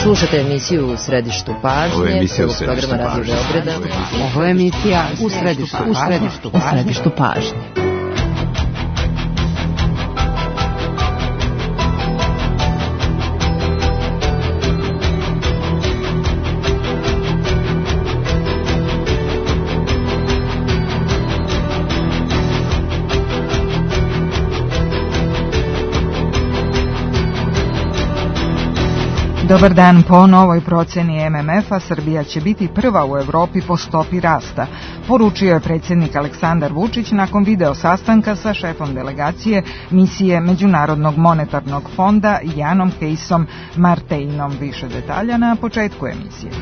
Slušate emisiju U središtu pažnje, prvog programa Radio Beograda. Ovo je emisija U središtu pažnje. Dobar dan. Po novoj proceni MMF-a Srbija će biti prva u Evropi po stopi rasta, poručio je predsjednik Aleksandar Vučić nakon video sastanka sa šefom delegacije misije Međunarodnog monetarnog fonda Janom Kejsom Marteinom. Više detalja na početku emisije.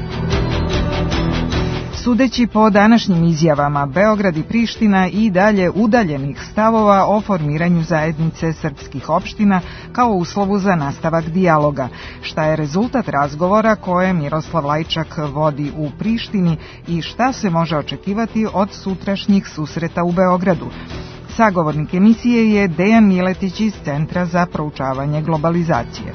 Sudeći po današnjim izjavama, Beograd i Priština i dalje udaljenih stavova o formiranju zajednice srpskih opština kao uslovu za nastavak dijaloga, šta je rezultat razgovora koje Miroslav Lajčak vodi u Prištini i šta se može očekivati od sutrašnjih susreta u Beogradu. Sagovornik emisije je Dejan Miletić iz Centra za proučavanje globalizacije.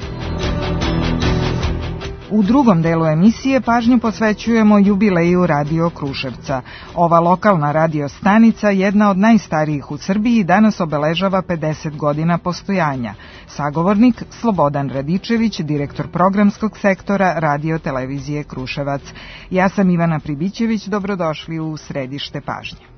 U drugom delu emisije pažnju posvećujemo jubileju Radio Kruševca. Ova lokalna radio stanica, jedna od najstarijih u Srbiji, danas obeležava 50 godina postojanja. Sagovornik Slobodan Radičević, direktor programskog sektora Radio televizije Kruševac. Ja sam Ivana Pribićević, dobrodošli u središte pažnje.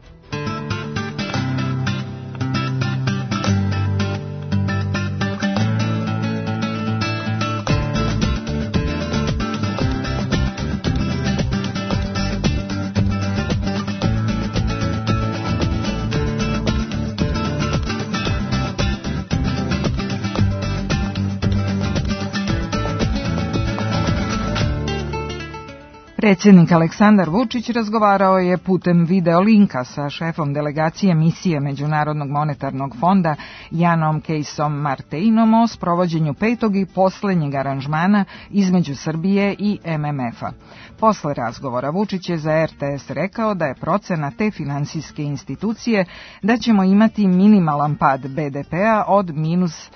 Predsjednik Aleksandar Vučić razgovarao je putem video linka sa šefom delegacije misije Međunarodnog monetarnog fonda Janom Kejsom Marteinom o sprovođenju petog i posljednjeg aranžmana između Srbije i MMF-a. Posle razgovora Vučić je za RTS rekao da je procena te finansijske institucije da ćemo imati minimalan pad BDP-a od minus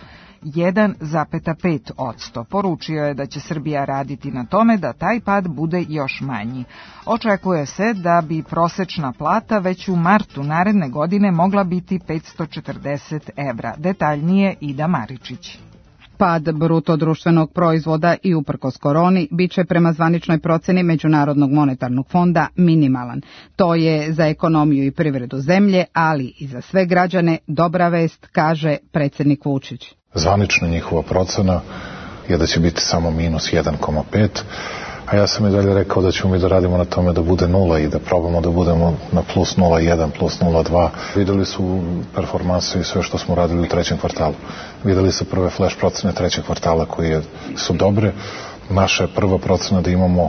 1,5%. Poručio je da će Srbija raditi na tome da taj pad bude još manji. Očekuje se da bi prosečna plata već u martu naredne godine mogla biti 540 evra. Detaljnije Ida Maričić. Pad bruto društvenog proizvoda i uprkos koroni bit će prema zvaničnoj proceni Međunarodnog monetarnog fonda minimalan. To je za ekonomiju i privredu zemlje, ali i za sve građane dobra vest, kaže predsjednik Vučić. Zvanična njihova procena je da će biti samo minus 1,5, a ja sam i dalje rekao da ćemo mi da radimo na tome da bude 0 i da probamo da budemo na plus 0,1, plus 0,2. Videli su performanse i sve što smo radili u trećem kvartalu. Videli su prve flash procene trećeg kvartala koje su dobre. Naša je prva procena da imamo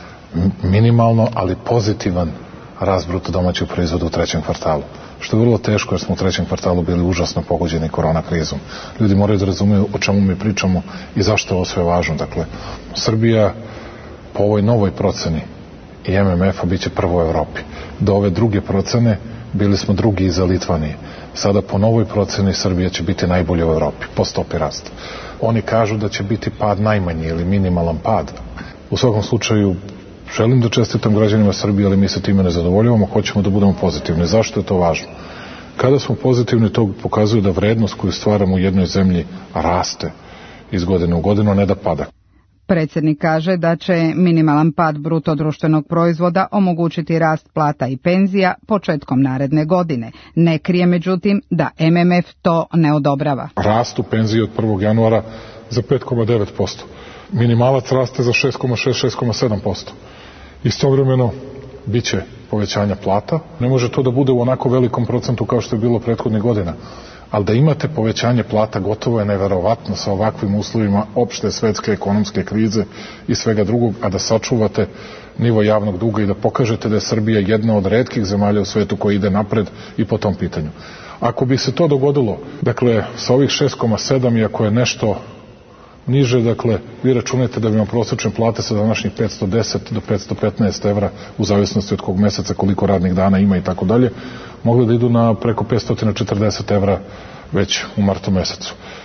minimalno, ali pozitivan rast bruto domaćeg proizvoda u trećem kvartalu. Što je vrlo teško jer smo u trećem kvartalu bili užasno pogođeni korona krizom. Ljudi moraju da razumeju o čemu mi pričamo i zašto je ovo sve važno. Dakle, Srbija po ovoj novoj proceni i MMF-a bit će prvo u Evropi. Do ove druge procene bili smo drugi iza Litvanije. Sada po novoj proceni Srbija će biti najbolja u Evropi po stopi rasta. Oni kažu da će biti pad najmanji ili minimalan pad. U svakom slučaju želim da čestitam građanima Srbije, ali mi se time ne zadovoljavamo, hoćemo da budemo pozitivni. Zašto je to važno? Kada smo pozitivni, to pokazuje da vrednost koju stvaramo u jednoj zemlji raste iz godine u godinu, a ne da pada. Predsjednik kaže da će minimalan pad bruto društvenog proizvoda omogućiti rast plata i penzija početkom naredne godine. Ne krije međutim da MMF to ne odobrava. Rastu penzije od 1. januara za 5,9%. Minimalac raste za 6,6-6,7%. Istovremeno bit će povećanja plata. Ne može to da bude u onako velikom procentu kao što je bilo prethodnih godina. Ali da imate povećanje plata gotovo je neverovatno sa ovakvim uslovima opšte svetske ekonomske krize i svega drugog, a da sačuvate nivo javnog duga i da pokažete da je Srbija jedna od retkih zemalja u svetu koja ide napred i po tom pitanju. Ako bi se to dogodilo, dakle, sa ovih 6,7 i ako je nešto niže, dakle, vi računajte da bi vam prosječne plate sa današnjih 510 do 515 evra, u zavisnosti od kog meseca, koliko radnih dana ima i tako dalje, mogli da idu na preko 540 evra već u martu mesecu.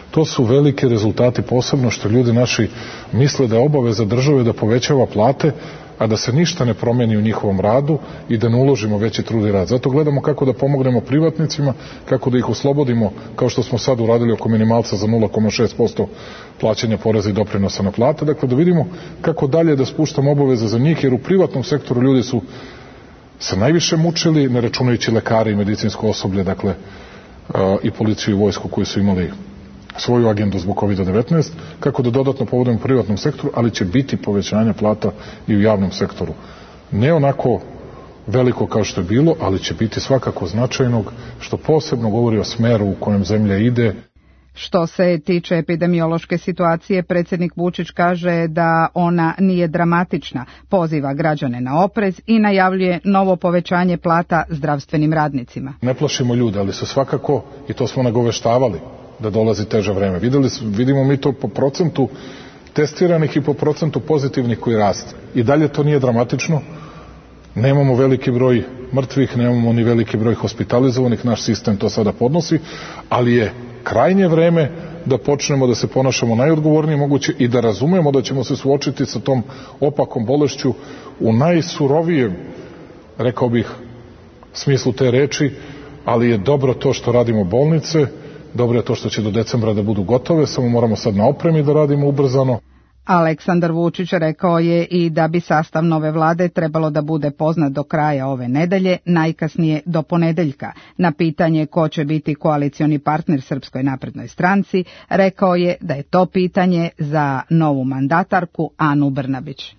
To su velike rezultati, posebno što ljudi naši misle da je obaveza države da povećava plate, a da se ništa ne promeni u njihovom radu i da ne uložimo veći trud i rad. Zato gledamo kako da pomognemo privatnicima, kako da ih oslobodimo, kao što smo sad uradili oko minimalca za 0,6% plaćanja poreza i doprinosa na plate. Dakle, da vidimo kako dalje da spuštamo obaveze za njih, jer u privatnom sektoru ljudi su se najviše mučili, ne računajući lekari i medicinsko osoblje, dakle, i policiju i vojsku koji su imali svoju agendu zbog COVID-19, kako da dodatno povodimo u privatnom sektoru, ali će biti povećanja plata i u javnom sektoru. Ne onako veliko kao što je bilo, ali će biti svakako značajnog, što posebno govori o smeru u kojem zemlja ide. Što se tiče epidemiološke situacije, predsjednik Vučić kaže da ona nije dramatična, poziva građane na oprez i najavljuje novo povećanje plata zdravstvenim radnicima. Ne plašimo ljude, ali su svakako, i to smo nagoveštavali, da dolazi teže vreme. Vidimo mi to po procentu testiranih i po procentu pozitivnih koji raste. I dalje to nije dramatično. Nemamo veliki broj mrtvih, nemamo ni veliki broj hospitalizovanih, naš sistem to sada podnosi, ali je krajnje vreme da počnemo da se ponašamo najodgovornije moguće i da razumemo da ćemo se suočiti sa tom opakom bolešću u najsurovijem, rekao bih, smislu te reči, ali je dobro to što radimo bolnice, dobro je to što će do decembra da budu gotove, samo moramo sad na opremi da radimo ubrzano. Aleksandar Vučić rekao je i da bi sastav nove vlade trebalo da bude poznat do kraja ove nedelje, najkasnije do ponedeljka. Na pitanje ko će biti koalicioni partner Srpskoj naprednoj stranci, rekao je da je to pitanje za novu mandatarku Anu Brnabić.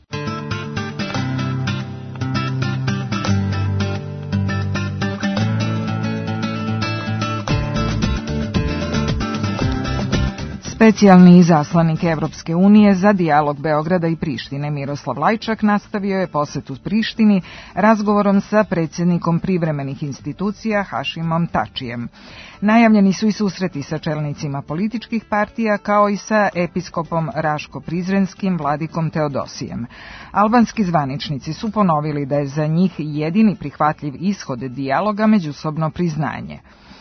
Specijalni izaslanik Evropske unije za dijalog Beograda i Prištine Miroslav Lajčak nastavio je posetu Prištini razgovorom sa predsjednikom privremenih institucija Hašimom Tačijem. Najavljeni su i susreti sa čelnicima političkih partija kao i sa episkopom Raško-Prizrenskim vladikom Teodosijem. Albanski zvaničnici su ponovili da je za njih jedini prihvatljiv ishod dijaloga međusobno priznanje.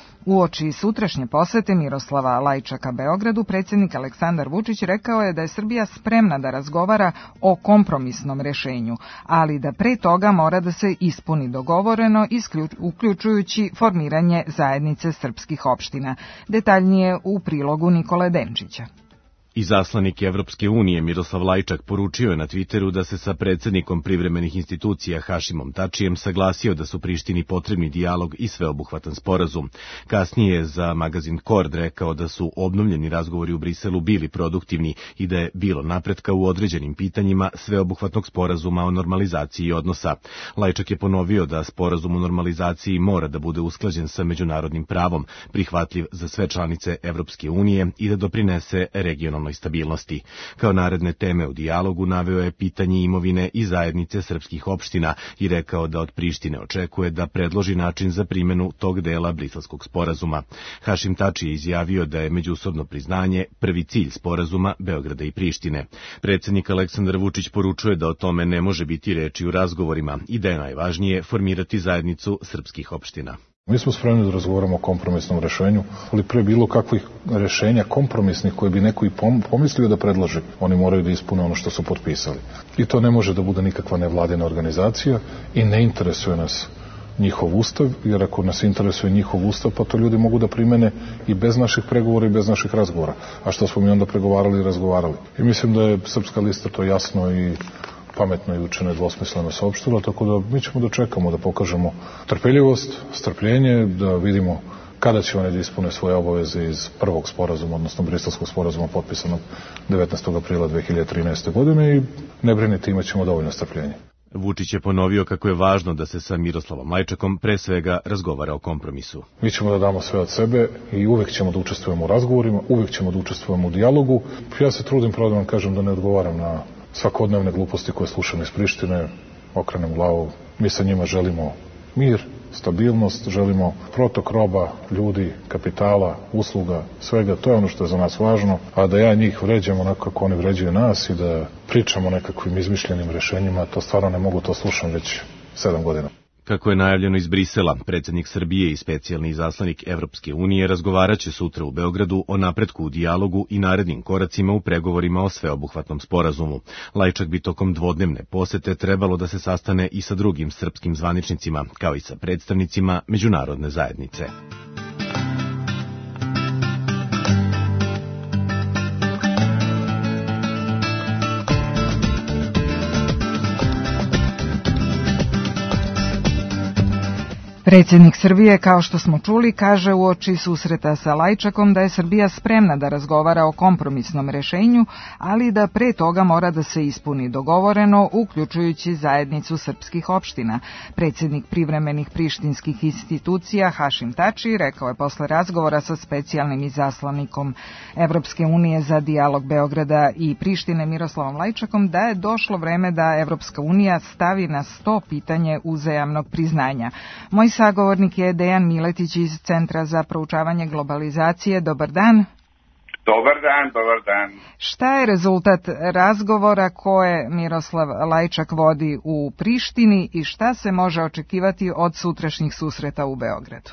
Uoči sutrašnje posete Miroslava Lajčaka Beogradu, predsjednik Aleksandar Vučić rekao je da je Srbija spremna da razgovara o kompromisnom rešenju, ali da pre toga mora da se ispuni dogovoreno, uključujući formiranje zajednice srpskih opština. Detaljnije u prilogu Nikole Denčića. Izaslanik Evropske unije Miroslav Lajčak poručio je na Twitteru da se sa predsjednikom privremenih institucija Hašimom Tačijem saglasio da su Prištini potrebni dijalog i sveobuhvatan sporazum. Kasnije je za magazin Kord rekao da su obnovljeni razgovori u Briselu bili produktivni i da je bilo napretka u određenim pitanjima sveobuhvatnog sporazuma o normalizaciji odnosa. Lajčak je ponovio da sporazum o normalizaciji mora da bude usklađen sa međunarodnim pravom, prihvatljiv za sve članice Evropske unije i da doprinese regionalnoj stabilnosti. Kao naredne teme u dijalogu naveo je pitanje imovine i zajednice srpskih opština i rekao da od Prištine očekuje da predloži način za primjenu tog dela Briselskog sporazuma. Hašim Tači je izjavio da je međusobno priznanje prvi cilj sporazuma Beograda i Prištine. Predsjednik Aleksandar Vučić poručuje da o tome ne može biti reči u razgovorima i da je najvažnije formirati zajednicu srpskih opština. Mi smo spremni da razgovaramo o kompromisnom rešenju, ali pre bilo kakvih rešenja kompromisnih koje bi neko i pomislio da predloži, oni moraju da ispune ono što su potpisali. I to ne može da bude nikakva nevladina organizacija i ne interesuje nas njihov ustav, jer ako nas interesuje njihov ustav, pa to ljudi mogu da primene i bez naših pregovora i bez naših razgovora. A što smo mi onda pregovarali i razgovarali. I mislim da je Srpska lista to jasno i pametno i učeno dvosmisleno saopštila, tako da mi ćemo da čekamo, da pokažemo trpeljivost, strpljenje, da vidimo kada će oni da ispune svoje obaveze iz prvog sporazuma, odnosno Briselskog sporazuma potpisanog 19. aprila 2013. godine i ne brinite, imat ćemo dovoljno strpljenja. Vučić je ponovio kako je važno da se sa Miroslavom Lajčakom pre svega razgovara o kompromisu. Mi ćemo da damo sve od sebe i uvek ćemo da učestvujemo u razgovorima, uvek ćemo da učestvujemo u dijalogu. Ja se trudim, pravo da vam kažem, da ne odgovaram na svakodnevne gluposti koje slušam iz Prištine, okrenem glavu. Mi sa njima želimo mir, stabilnost, želimo protok roba, ljudi, kapitala, usluga, svega. To je ono što je za nas važno, a da ja njih vređam onako kako oni vređaju nas i da pričamo o nekakvim izmišljenim rešenjima, to stvarno ne mogu, to slušam već 7 godina. Kako je najavljeno iz Brisela, predsjednik Srbije i specijalni izaslanik Evropske unije razgovaraće sutra u Beogradu o napretku u dijalogu i narednim koracima u pregovorima o sveobuhvatnom sporazumu. Lajčak bi tokom dvodnevne posete trebalo da se sastane i sa drugim srpskim zvaničnicima, kao i sa predstavnicima međunarodne zajednice. Predsjednik Srbije, kao što smo čuli, kaže uoči susreta sa Lajčakom da je Srbija spremna da razgovara o kompromisnom rešenju, ali da pre toga mora da se ispuni dogovoreno, uključujući zajednicu srpskih opština. Predsjednik privremenih prištinskih institucija Hašim Tači rekao je posle razgovora sa specijalnim izaslanikom Evropske unije za dijalog Beograda i Prištine Miroslavom Lajčakom da je došlo vreme da Evropska unija stavi na sto pitanje uzajamnog priznanja. Moj sagovornik je Dejan Miletić iz Centra za proučavanje globalizacije. Dobar dan. Dobar dan. Šta je rezultat razgovora koje Miroslav Lajčak vodi u Prištini i šta se može očekivati od sutrašnjih susreta u Beogradu?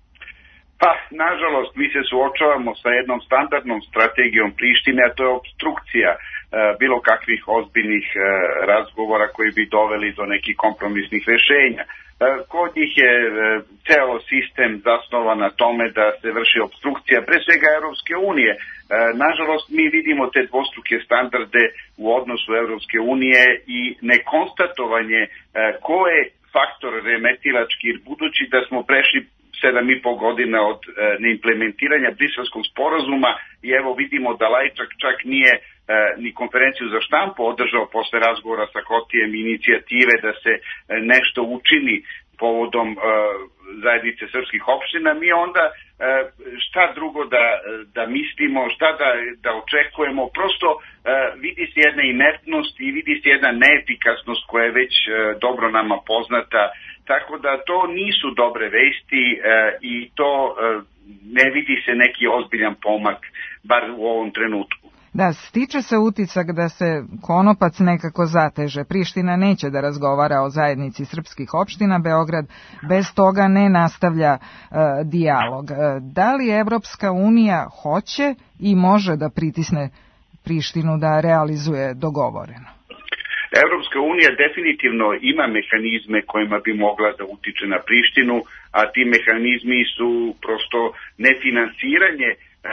Pa, nažalost, mi se suočavamo sa jednom standardnom strategijom Prištine, a to je opstrukcija bilo kakvih ozbiljnih razgovora koji bi doveli do nekih kompromisnih rešenja. Kod njih je ceo sistem zasnovan na tome da se vrši opstrukcija, pre svega Evropske unije. Nažalost, mi vidimo te dvostruke standarde u odnosu Evropske unije i nekonstatovanje ko je faktor remetilački, budući da smo prešli 7,5 godina od neimplementiranja Briselskog sporazuma i evo vidimo da Lajčak čak nije ni konferenciju za štampu održao posle razgovora sa Kotijem inicijative da se nešto učini povodom zajednice srpskih opština. Mi onda šta drugo da mislimo, šta da očekujemo, prosto vidi se jedna inertnost i vidi se jedna neefikasnost koja je već dobro nama poznata, tako da to nisu dobre vesti i to ne vidi se neki ozbiljan pomak, bar u ovom trenutku. Da, stiče se utisak da se konopac nekako zateže. Priština neće da razgovara o zajednici srpskih opština, Beograd bez toga ne nastavlja dijalog. Da li Evropska unija hoće i može da pritisne Prištinu da realizuje dogovoreno? Evropska unija definitivno ima mehanizme kojima bi mogla da utiče na Prištinu, a ti mehanizmi su prosto nefinansiranje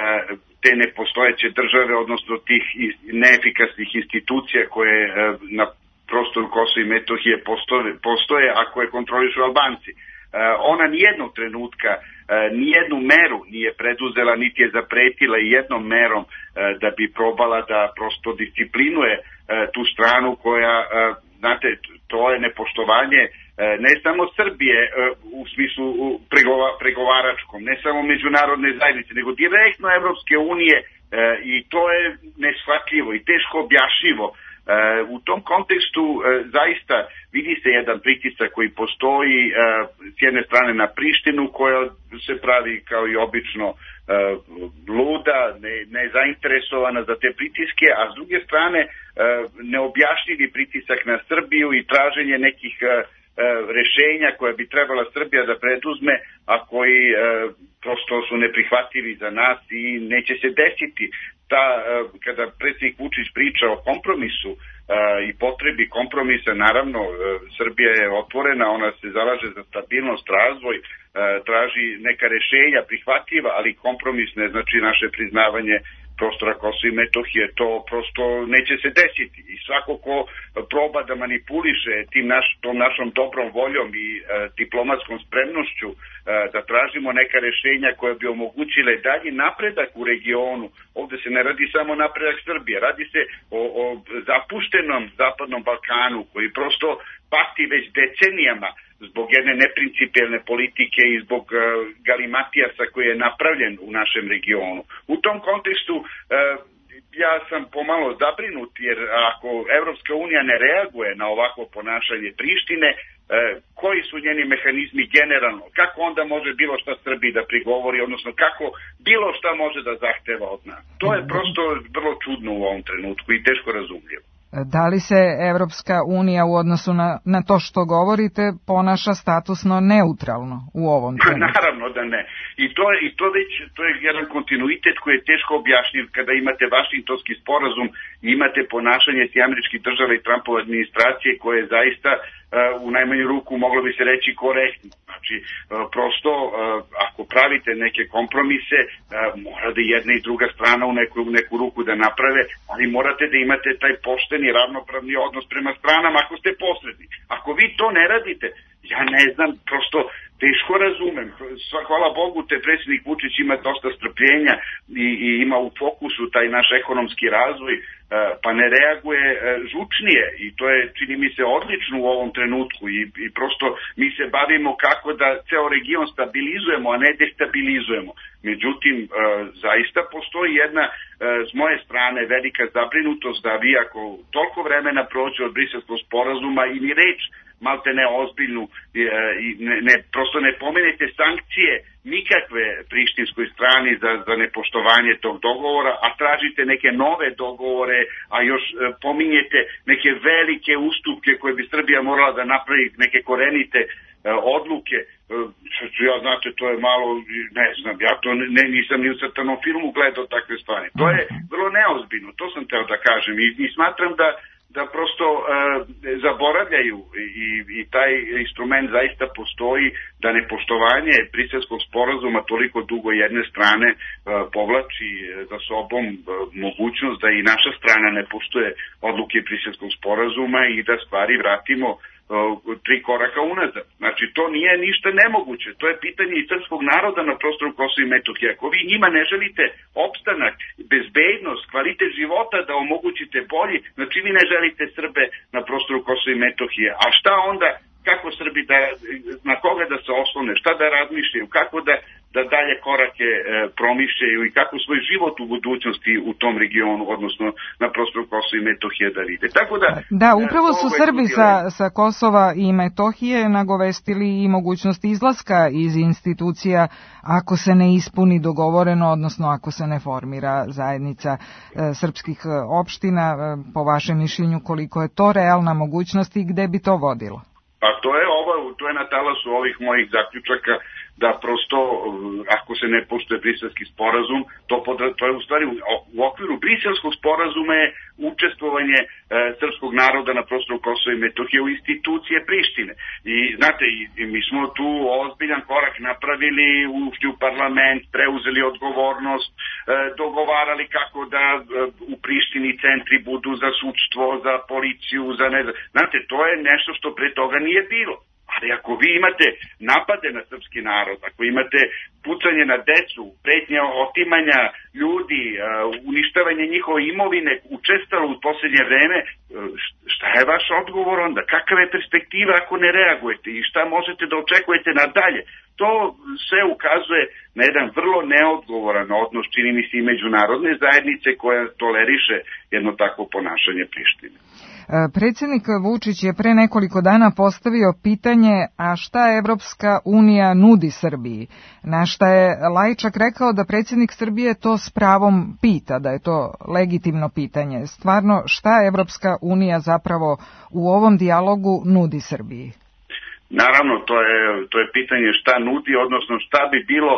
te nepostojeće države, odnosno tih neefikasnih institucija koje na prostoru Kosova i Metohije postoje, a koje kontrolišu Albanci. Ona nijednog trenutka, nijednu meru nije preduzela, niti je zapretila jednom merom da bi probala da prosto disciplinuje tu stranu koja, znate, to je nepoštovanje ne samo Srbije u smislu pregovaračkom, ne samo međunarodne zajednice, nego direktno Evropske unije i to je neshvatljivo i teško objašnjivo. U tom kontekstu zaista vidi se jedan pritisak koji postoji s jedne strane na Prištinu koja se pravi kao i obično luda, nezainteresovana za te pritiske, a s druge strane neobjašnjivi pritisak na Srbiju i traženje nekih rešenja koja bi trebala Srbija da preduzme, a koji prosto su neprihvatljivi za nas i neće se desiti. Kada predsjednik Vučić priča o kompromisu i potrebi kompromisa, naravno Srbija je otvorena, ona se zalaže za stabilnost, razvoj, traži neka rešenja prihvatljiva, ali kompromis ne znači naše priznavanje prostora Kosova i Metohije, to prosto neće se desiti. I svako ko proba da manipuliše tom našom dobrom voljom i diplomatskom spremnošću da tražimo neka rešenja koja bi omogućile dalji napredak u regionu. Ovde se ne radi samo napredak Srbije, radi se o zapuštenom Zapadnom Balkanu koji prosto pati već decenijama zbog jedne neprincipijelne politike i zbog galimatijasa koji je napravljen u našem regionu. U tom kontekstu ja sam pomalo zabrinut, jer ako Evropska unija ne reaguje na ovakvo ponašanje Prištine, koji su njeni mehanizmi generalno, kako onda može bilo šta Srbiji da prigovori, odnosno kako bilo šta može da zahteva od nas. To je prosto vrlo čudno u ovom trenutku i teško razumljivo. Da li se Evropska unija u odnosu na to što govorite ponaša statusno neutralno u ovom trenutku? Naravno da ne. To je jedan kontinuitet koji je teško objašnjiv kada imate Vašingtonski sporazum i imate ponašanje Američkih država i Trumpove administracije koje je zaista u najmanju ruku moglo bi se reći korektno. Znači, prosto ako pravite neke kompromise, mora da jedna i druga strana u neku ruku da naprave, ali morate da imate taj pošteni, ravnopravni odnos prema stranama ako ste posrednik. Ako vi to ne radite, ja ne znam, prosto teško razumem. Hvala Bogu, predsjednik Vučić ima dosta strpljenja i ima u fokusu taj naš ekonomski razvoj, pa ne reaguje žučnije i to je, čini mi se, odlično u ovom trenutku i prosto mi se bavimo kako da ceo region stabilizujemo, a ne destabilizujemo. Međutim, zaista postoji jedna s moje strane velika zabrinutost da vi ako toliko vremena prođe od Briselskog sporazuma i ni reč malte ne ozbiljnu, prosto ne pomenete sankcije nikakve prištinskoj strani za nepoštovanje tog dogovora, a tražite neke nove dogovore, a još pominjete neke velike ustupke koje bi Srbija morala da napravi, neke korenite odluke. Ja, znate, to je malo, ne znam, ja to nisam ni u crtanom filmu gledao takve stvari. To je vrlo neozbiljno, to sam teo da kažem i smatram da prosto zaboravljaju i taj instrument zaista postoji, da nepoštovanje Briselskog sporazuma toliko dugo jedne strane povlači za sobom mogućnost da i naša strana ne poštuje odluke Briselskog sporazuma i da stvari vratimo 3 koraka unazad. Znači, to nije ništa nemoguće. To je pitanje i srpskog naroda na prostoru Kosova i Metohije. Ako vi njima ne želite opstanak, bezbednost, kvalitet života da omogućite bolji, znači vi ne želite Srbe na prostoru Kosova i Metohije. A šta onda, kako Srbi na koga da se oslone, šta da razmišljaju, kako da dalje korake promišljaju i kako svoj život u budućnosti u tom regionu, odnosno na prostoru Kosova i Metohije da vide. Tako da, upravo su Srbi sa Kosova i Metohije nagovestili i mogućnost izlaska iz institucija ako se ne ispuni dogovoreno, odnosno ako se ne formira zajednica srpskih opština. Po vašem mišljenju, koliko je to realna mogućnost i gde bi to vodilo? Pa to je na talasu ovih mojih zaključaka da prosto ako se ne poštuje Briselski sporazum, to je u stvari u okviru Briselskog sporazuma je učestvovanje srpskog naroda na prostoru Kosova i Metohije u institucije Prištine. I znate, mi smo tu ozbiljan korak napravili, ušli u parlament, preuzeli odgovornost, dogovarali kako da u Prištini centri budu za sudstvo, za policiju, znate, to je nešto što pre toga nije bilo. Ali ako vi imate napade na srpski narod, ako imate pucanje na decu, pretnje otimanja ljudi, uništavanje njihove imovine učestalo u posljednje vreme, šta je vaš odgovor onda? Kakva je perspektiva ako ne reagujete i šta možete da očekujete nadalje? To sve ukazuje na jedan vrlo neodgovoran odnos, čini mi se, i međunarodne zajednice koja toleriše jedno takvo ponašanje Prištine. Predsjednik Vučić je pre nekoliko dana postavio pitanje, a šta Evropska unija nudi Srbiji? Na šta je Lajčak rekao da predsjednik Srbije to s pravom pita, da je to legitimno pitanje. Stvarno, šta Evropska unija zapravo u ovom dijalogu nudi Srbiji? Naravno, to je pitanje šta nudi, odnosno šta bi bilo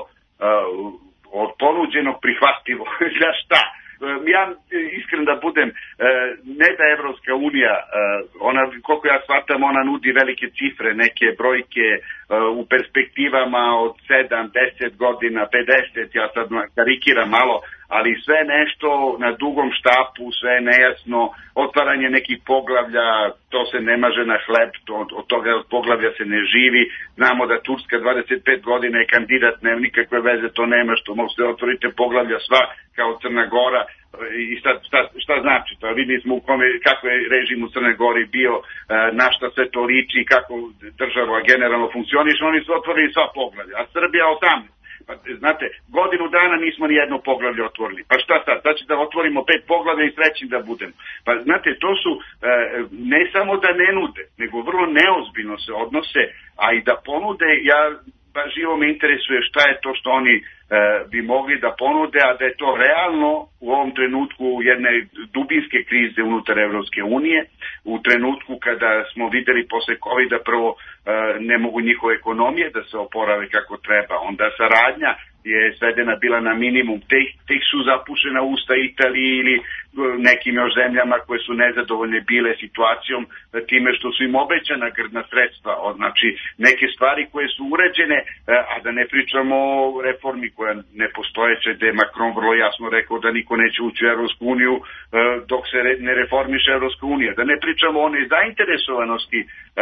od ponuđenog prihvatljivo, za šta? Ja iskren da budem, ne da Evropska unija, ona, koliko ja shvatam, ona nudi velike cifre, neke brojke u perspektivama od 7, 10 godina, 50, ja sad karikiram malo, ali sve nešto na dugom štapu, sve nejasno, otvaranje nekih poglavlja, to se ne maže na hleb, od toga poglavlja se ne živi. Znamo da Turska 25 godina je kandidat, nema nikakve veze, to nema, što možete otvorite poglavlja sva kao Crna Gora. I šta znači to? Videli smo kako je režim u Crnoj Gori bio, na šta se to liči, kako država generalno funkcioniše, oni su otvorili sva poglavlja, a Srbija 18. Pa, znate, godinu dana nismo ni jedno poglavlje otvorili. Pa šta sad? Znači da otvorimo 5 poglavlja i srećni da budem. Pa znate, to su ne samo da ne nude, nego vrlo neozbiljno se odnose, a i da ponude, živo me interesuje šta je to što oni bi mogli da ponude, a da je to realno u ovom trenutku jedne dubinske krize unutar Evropske unije, u trenutku kada smo videli posle COVID-a prvo ne mogu njihove ekonomije da se oporave kako treba, onda saradnja je svedena bila na minimum, tek su zapušena usta Italiji ili nekim još zemljama koje su nezadovoljne bile situacijom time što su im obećana grdna sredstva, znači neke stvari koje su urađene, a da ne pričamo o reformi koja nepostojeća, gde je Macron vrlo jasno rekao da niko neće ući u Evropsku uniju dok se ne reformiše Evropska unija, da ne pričamo o nezainteresovanosti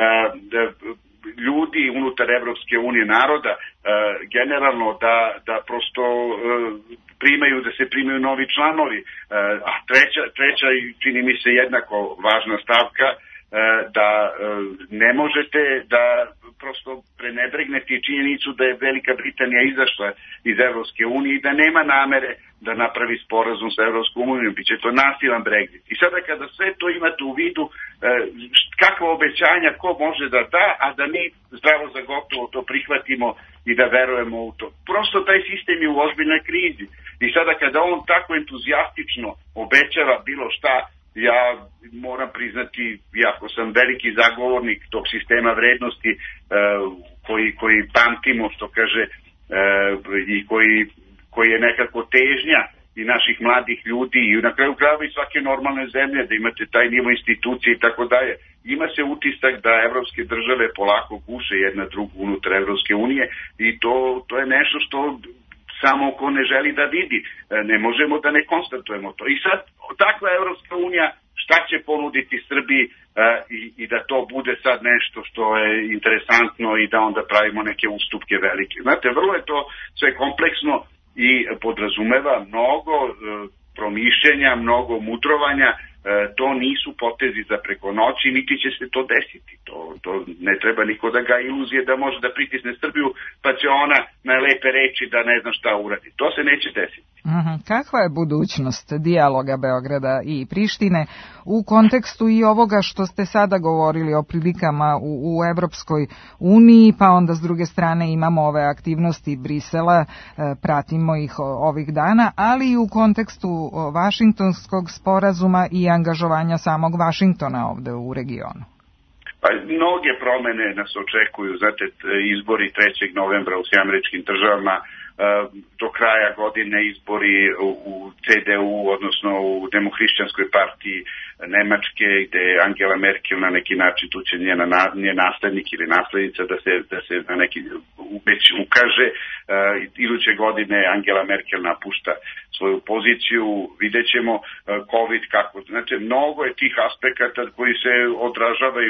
ljudi unutar Evropske unije, naroda, generalno da prosto da se primaju novi članovi. A treća čini mi se jednako važna stavka, da ne možete da prosto prenebregnete činjenicu da je Velika Britanija izašla iz Evropske unije i da nema namere da napravi sporazum sa Evropskom unijom, biće to nasilan Brexit. I sada kada sve to imate u vidu, kakva obećanja ko može da da, a da mi zdravo za gotovo to prihvatimo i da verujemo u to. Prosto taj sistem je u ozbiljnoj krizi. I sada kada on tako entuzijastično obećava bilo šta, ja moram priznati, iako sam veliki zagovornik tog sistema vrednosti koji pamtimo, što kaže, i koji je nekako težnja i naših mladih ljudi i na kraju krajeva i svake normalne zemlje, da imate taj nivo institucije i tako dalje. Ima se utisak da evropske države polako guše jedna drugu unutar Evropske unije i to je nešto što samo ko ne želi da vidi. Ne možemo da ne konstatujemo to. I sad, takva Evropska unija šta će ponuditi Srbiji i da to bude sad nešto što je interesantno i da onda pravimo neke ustupke velike. Znate, vrlo je to sve kompleksno i podrazumeva mnogo promišljenja, mnogo mudrovanja, to nisu potezi za preko noći, niti će se to desiti. To ne treba niko da ga iluzije da može da pritisne Srbiju, pa će ona na lepe reči da ne zna šta uradi. To se neće desiti. Kakva je budućnost dijaloga Beograda i Prištine u kontekstu i ovoga što ste sada govorili o prilikama u Evropskoj uniji, pa onda s druge strane imamo ove aktivnosti Brisela, pratimo ih ovih dana, ali i u kontekstu Vašingtonskog sporazuma i angažovanja samog Vašingtona ovde u regionu? Pa mnoge promene nas očekuju, znate, izbori 3. novembra u Američkim državama, do kraja godine izbori u CDU, odnosno u Demohrišćanskoj partiji Nemačke, gde Angela Merkel na neki način, tu će njen naslednik ili naslednica da se na neki već ukaže. Iduće godine Angela Merkel napušta svoju poziciju, vidjet ćemo COVID kako. Znači, mnogo je tih aspekata koji se odražavaju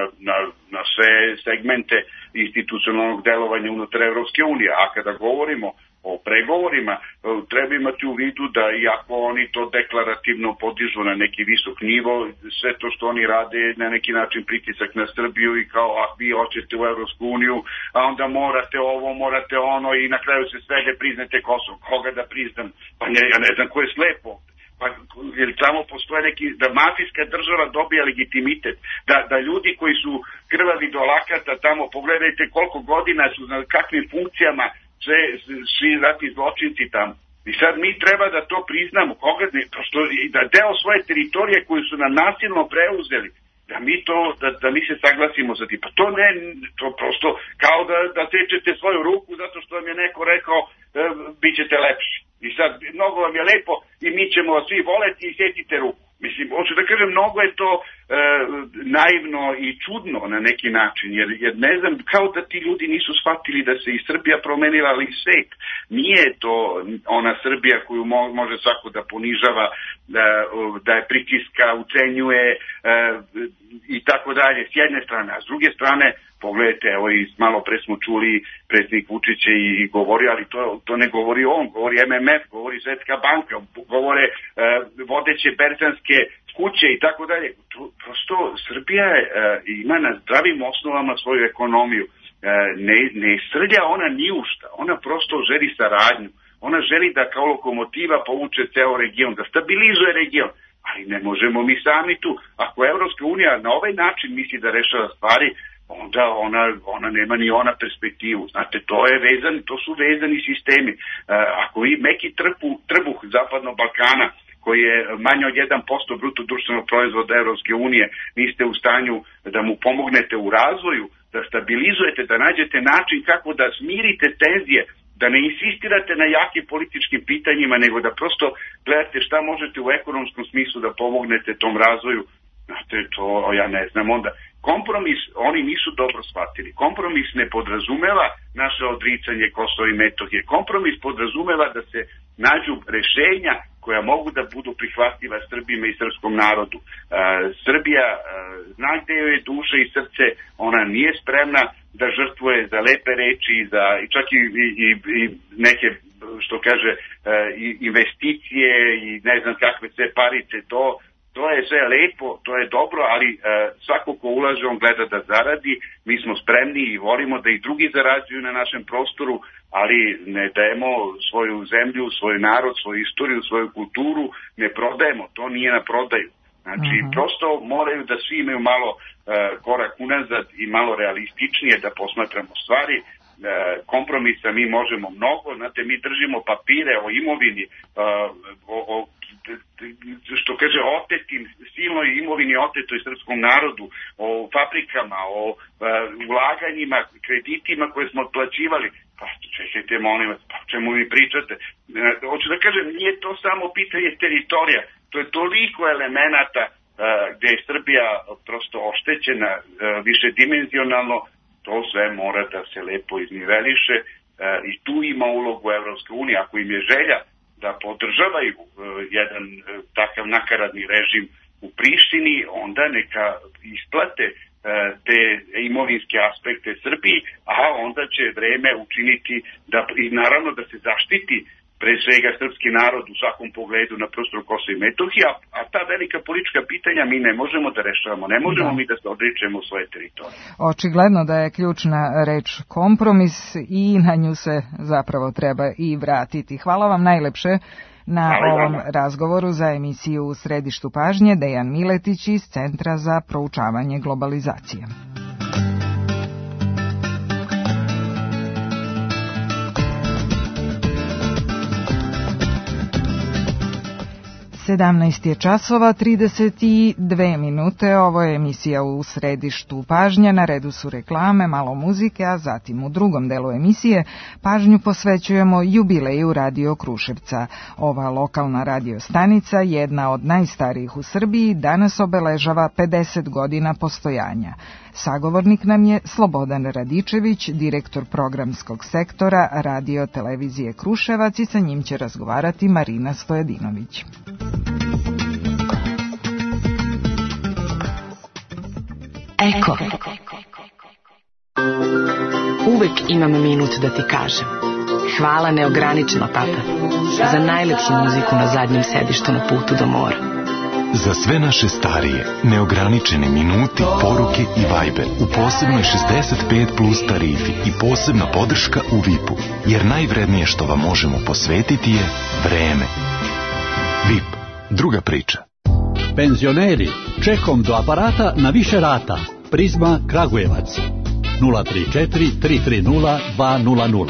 na sve segmente institucionalnog delovanja unutar Evropske unije. A kada govorimo o pregovorima, treba imati u vidu da iako oni to deklarativno podižu na neki visok nivo, sve to što oni rade na neki način pritisak na Srbiju i kao vi hoćete u Evropsku uniju, a onda morate ovo, morate ono i na kraju se svede priznate Kosovo. Koga da priznam? Pa ja ne znam ko je slepo. Pa, jer tamo postoje da mafijska država dobija legitimitet, da ljudi koji su krvavi do lakata tamo, pogledajte koliko godina su na kakvim funkcijama svi ratni zločinci tamo. I sad mi treba da to priznamo, da deo svoje teritorije koju su nam nasilno preuzeli, da mi se saglasimo za tim. Pa to prosto kao da sečete svoju ruku zato što vam je neko rekao bit ćete lepši. I sad, mnogo vam je lepo i mi ćemo vas svi voleti i sjetite ruku. Mislim, hoću da kažem, mnogo je to naivno i čudno na neki način, jer ne znam, kao da ti ljudi nisu shvatili da se i Srbija promenila, ali i svet. Nije to ona Srbija koju može svako da ponižava, da je pritiska, ucenjuje i tako dalje, s jedne strane. A s druge strane, pogledajte, evo i malo pre smo čuli predsjednik Vučić i govori, ali to ne govori on, govori MMF, govori Svetska banka, govore vodeće berzanske kuće i tako dalje. Prosto Srbija ima na zdravim osnovama svoju ekonomiju. Ne srlja ona ni u šta, ona prosto želi saradnju, ona želi da kao lokomotiva povuče ceo region, da stabilizuje region. Ali ne možemo mi sami tu. Ako Evropska unija na ovaj način misli da rešava stvari, onda ona nema ni ona perspektivu. Znate, to su vezani sistemi. Ako vi meki trbuh Zapadnog Balkana, koji je manje od 1% bruto društvenog proizvoda Evropske unije, niste u stanju da mu pomognete u razvoju, da stabilizujete, da nađete način kako da smirite tenzije, da ne insistirate na jakim političkim pitanjima, nego da prosto gledate šta možete u ekonomskom smislu da pomognete tom razvoju. Znate, to ja ne znam. Onda kompromis oni nisu dobro shvatili. Kompromis ne podrazumeva naše odricanje Kosova i Metohije. Kompromis podrazumeva da se nađu rešenja koja mogu da budu prihvatljiva Srbima i srpskom narodu. Srbija zna gde joj je duša i srce, ona nije spremna da žrtvuje za lepe reči, i čak i neke, što kaže, investicije i ne znam kakve sve parice, to je sve lepo, to je dobro, ali svako ko ulaže, on gleda da zaradi. Mi smo spremni i volimo da i drugi zarađuju na našem prostoru, ali ne dajemo svoju zemlju, svoj narod, svoju istoriju, svoju kulturu, ne prodajemo, to nije na prodaju. Znači, prosto moraju da svi imaju malo korak unazad i malo realističnije da posmatramo stvari. Kompromisa mi možemo mnogo, znate, mi držimo papire o imovini, što kaže, otetim, silnoj imovini otetoj srpskom narodu, o fabrikama, o ulaganjima, kreditima koje smo otplaćivali. Pa čekajte, molim vas, pa čemu vi pričate? Hoću da kažem, nije to samo pitanje teritorija, to je toliko elemenata gde je Srbija prosto oštećena višedimenzionalno, to sve mora da se lepo izniveliše i tu ima ulogu Evropske unije. Ako im je želja da podržavaju jedan takav nakaradni režim u Prištini, onda neka isplate te imovinske aspekte Srbiji, a onda će vreme učiniti i naravno da se zaštiti pre svega srpski narod u svakom pogledu na prostoru Kosova i Metohije, a ta velika politička pitanja mi ne možemo da rešavamo, ne možemo mi da se odričemo svoje teritorije. Očigledno da je ključna reč kompromis i na nju se zapravo treba i vratiti. Hvala vam najlepše na ovom razgovoru. Za emisiju U središtu pažnje Dejan Miletić iz Centra za proučavanje globalizacije. Sedamnaest je časova, 32 minute. Ovo je emisija U središtu pažnje. Na redu su reklame, malo muzike, a zatim u drugom delu emisije pažnju posvećujemo jubileju Radio Kruševca. Ova lokalna radio stanica, jedna od najstarijih u Srbiji, danas obeležava 50 godina postojanja. Sagovornik nam je Slobodan Radičević, direktor programskog sektora Radio Televizije Kruševac, i sa njim će razgovarati Marina Stojedinović. Eko. Uvek imam minut da ti kažem. Hvala neograničeno, tata, za najlepšu muziku na zadnjem sedištu na putu do mora. Za sve naše starije, neograničeni minuti, poruke i Viber u posebnoj 65 plus tarifi i posebna podrška u VIP-u, jer najvrednije što vam možemo posvetiti je vreme. VIP, druga priča. Penzioneri, čekom do aparata na više rata. Prizma Kragujevac 034 330 200.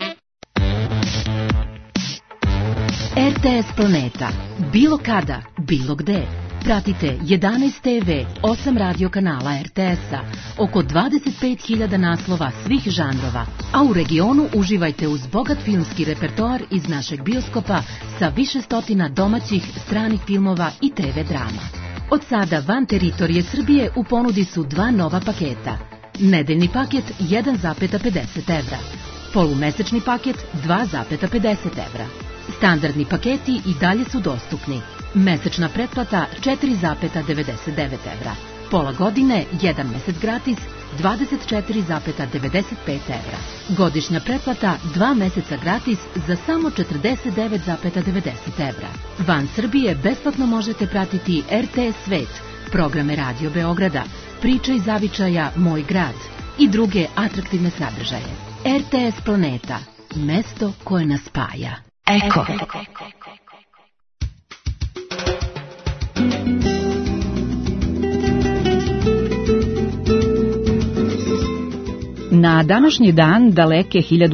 RTS Planeta. Bilo kada, bilo gde. Pratite 11 TV, 8 radio kanala RTS-a, oko 25.000 naslova svih žanrova, a u regionu uživajte uz bogat filmski repertoar iz našeg bioskopa sa više stotina domaćih, stranih filmova i TV drama. Od sada van teritorije Srbije u ponudi su dva nova paketa. Nedeljni paket 1,50 evra, polumesečni paket 2,50 evra. Standardni paketi i dalje su dostupni. Mesečna pretplata 4,99 evra. Pola godine, 1 mesec gratis, 24,95 evra. Godišnja pretplata 2 meseca gratis za samo 49,90 evra. Van Srbije besplatno možete pratiti RTS Svet, programe Radio Beograda, Priče iz zavičaja Moj grad i druge atraktivne sadržaje. RTS Planeta, mesto koje nas spaja. Eko. Na današnji dan, daleke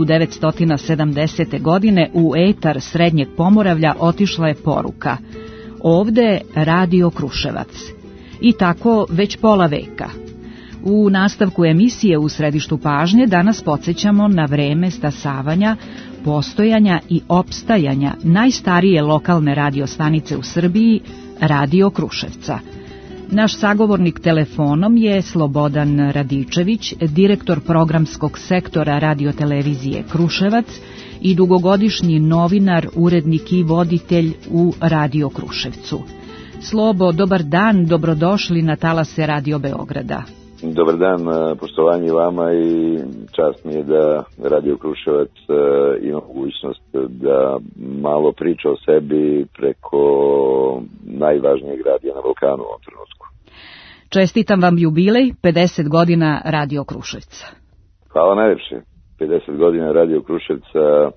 1970. godine, u etar Srednjeg Pomoravlja otišla je poruka: ovde Radio Kruševac. I tako već pola veka. U nastavku emisije U središtu pažnje danas podsjećamo na vreme stasavanja, postojanja i opstajanja najstarije lokalne radiostanice u Srbiji, Radio Kruševca. Naš sagovornik telefonom je Slobodan Radičević, direktor programskog sektora radiotelevizije Kruševac i dugogodišnji novinar, urednik i voditelj u Radio Kruševcu. Slobo, dobar dan, dobrodošli na talase Radio Beograda. Dobar dan, poštovanje vama i čast mi je da Radio Kruševac ima mogućnost da malo priča o sebi preko najvažnijeg radija na Balkanu u ovom trenutku. Čestitam vam jubilej, 50 godina Radio Kruševca. Hvala najljepše. 50 godina Radio Kruševca